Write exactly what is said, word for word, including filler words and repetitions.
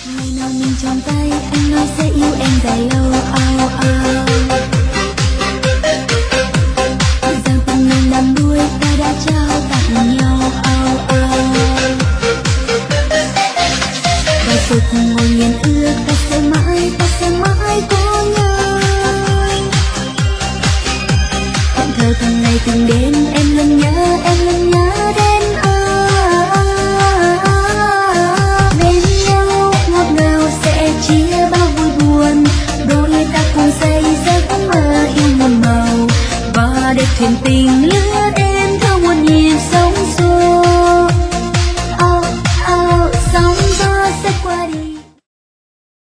Ngày nào mình trong tay anh nói sẽ yêu em dài lâu. Ao ao rằng từng ngày năm đuôi ta đã trao tặng nhau. Ao ao và rồi cùng ngồi nghiền ước ta sẽ mãi ta sẽ mãi có nhau. Hẹn thờ từng ngày từng đêm em luôn nhớ em luôn nhớ đến bên nhau ngọt ngào sẽ chia bao vui buồn. Đôi ta cùng xây giấc mơ yêu muôn màu và để thuyền tình